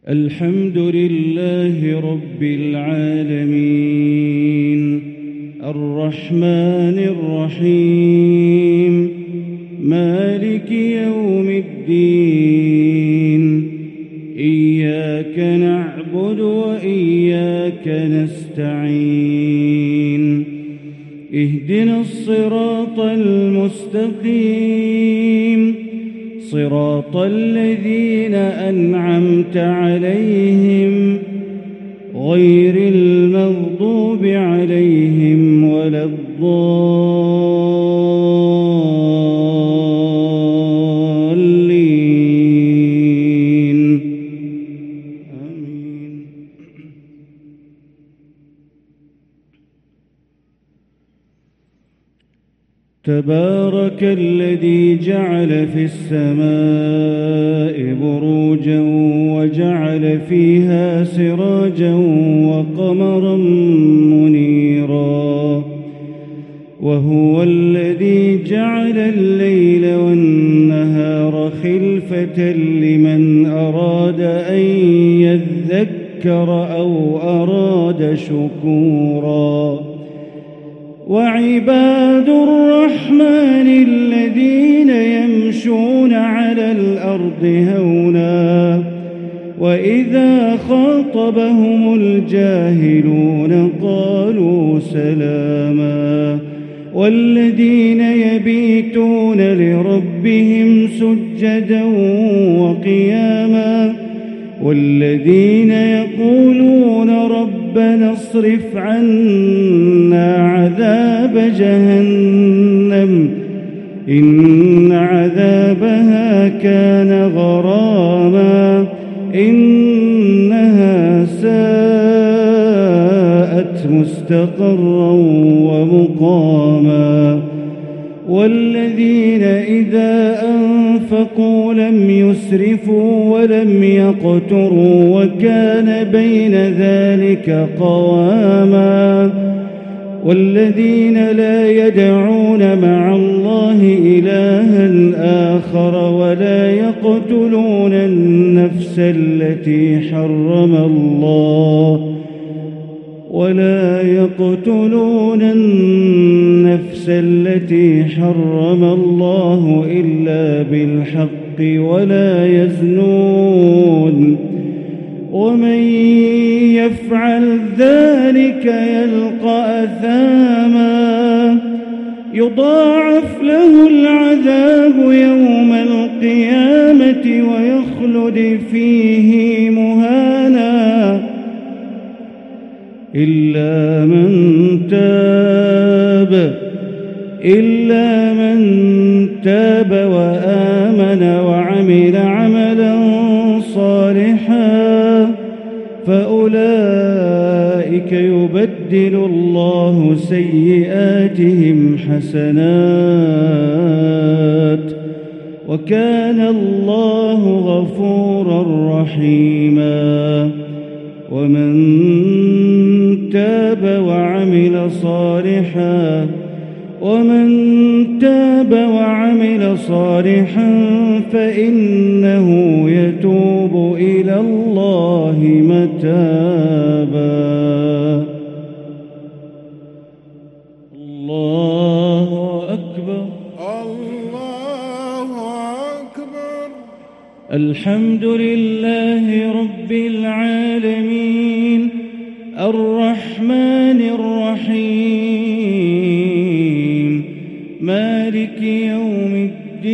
الحمد لله رب العالمين الرحمن الرحيم مالك يوم الدين إياك نعبد وإياك نستعين اهدنا الصراط المستقيم صراط الذين أنعمت عليهم غير المغضوب عليهم ولا الضالين آمين. تبارك الذي جعل في السماء بروجا وجعل فيها سراجا وقمرا منيرا وهو الذي جعل الليل والنهار خلفة لمن أراد أن يذكر أو أراد شكورا وعباد الرحمن الذين يمشون على الأرض هونا وإذا خاطبهم الجاهلون قالوا سلاما والذين يبيتون لربهم سجدا وقياما والذين يقولون ربنا اصرف عنا عذاب جهنم إن عذابها كان غراما إنها ساءت مستقرا ومقاما والذين إذا أنفقوا لم يسرفوا ولم يقتروا وكان بين ذلك قواما والذين لا يدعون مع الله إلها آخر ولا يقتلون النفس التي حرم الله إلا بالحق ولا يزنون ومن يفعل ذلك يلقى أثاما يضاعف له العذاب يوم القيامة ويخلد فيه مهانا إلا من تاب وآمن وعمل عملا صالحا فأولئك يبدل الله سيئاتهم حسنات وكان الله غفورا رحيما ومن تاب وعمل صالحا فإنه يتوب إلى الله متابا. الله أكبر الله أكبر. الحمد لله رب العالمين الرحمن الرحيم مالك يوم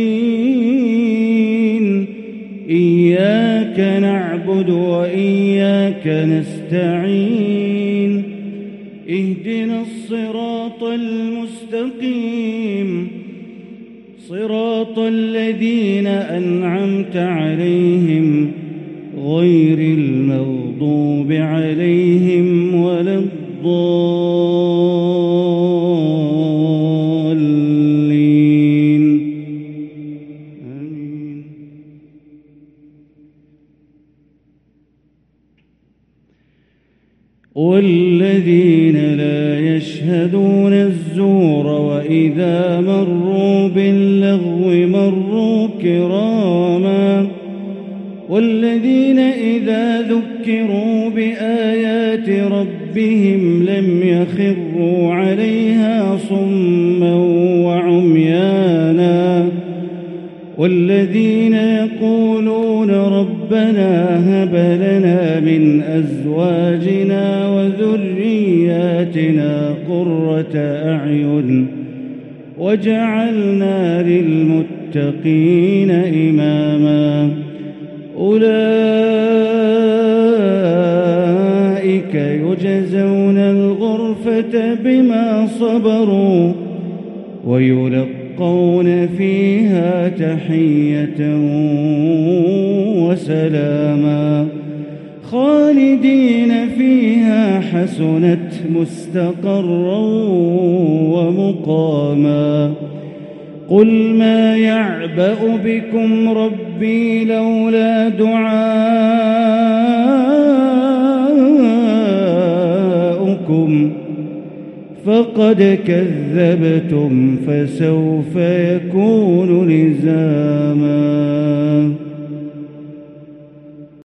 الدين إياك نعبد وإياك نستعين اهدنا الصراط المستقيم صراط الذين أنعمت عليهم غير المغضوب عليهم ولا الضالين آمين. والذين لا يشهدون الزور وإذا مروا باللغو مروا كراما والذين إذا ذكروا بآيات ربهم لم يخروا عليها صما وعميانا والذين يقولون ربنا هب لنا من أزواجنا وذرياتنا قرة أعين واجعلنا للمتقين إماما أولئك يجزون الغرفة بما صبروا ويلقون فيها تحية وسلاما خالدين فيها حسنت مستقرا ومقاما قل ما يعبأ بكم ربي لولا دعاؤكم فقد كذبتم فسوف يكون لزاما.